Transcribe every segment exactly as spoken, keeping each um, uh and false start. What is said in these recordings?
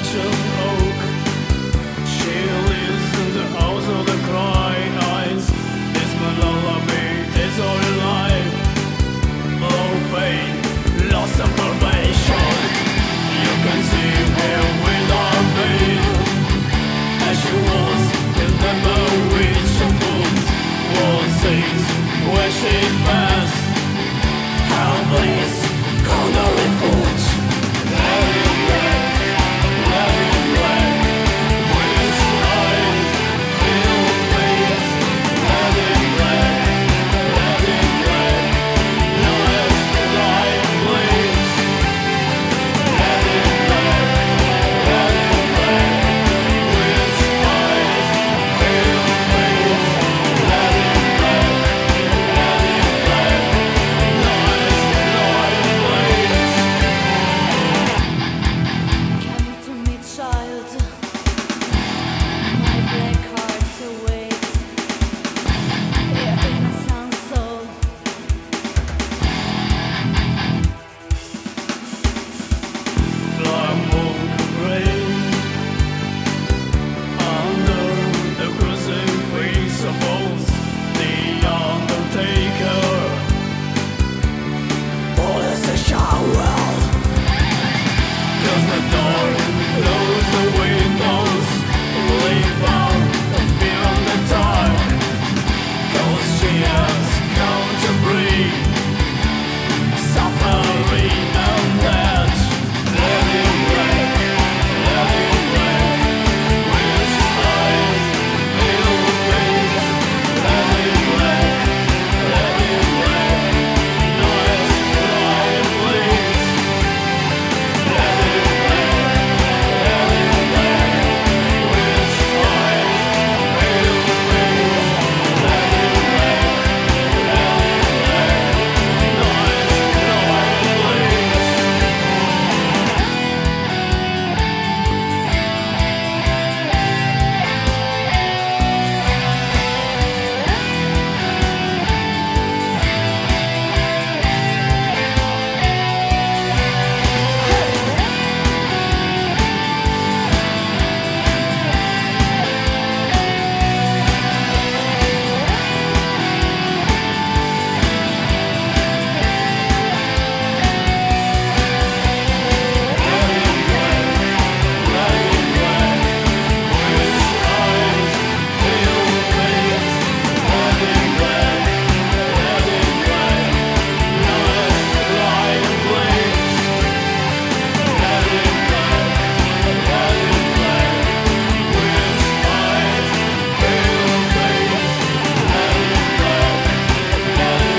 ancient oak. She lives in the house of the crying eyes. This my lullaby, this our life. Low pain, loss of formation. You can see her without veil. As she was, remember which book was it where she passed. How bliss, corner foot. Let it black, let it black. Which eyes, feel face. Let it black, let it black. Last light blaze. Let it black, let it black. Which eyes, feel face. Let it black, let it black. Last light blaze. Come to me, child. My black heart awaits. Your innocent soul. Black monk praying under the crucifix above the undertaker. Orders a shower. Close the door, close the windows. Leave out the fear of the dark. 'Cause she has come to breathe. Suffering and death. Let it break, let it break. Which eyes will face. Let it break, let it break. Nice light please. Let it break, let it break. Which eyes will face. Let it break, let it break. Nice light please.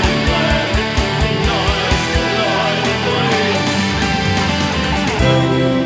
Let it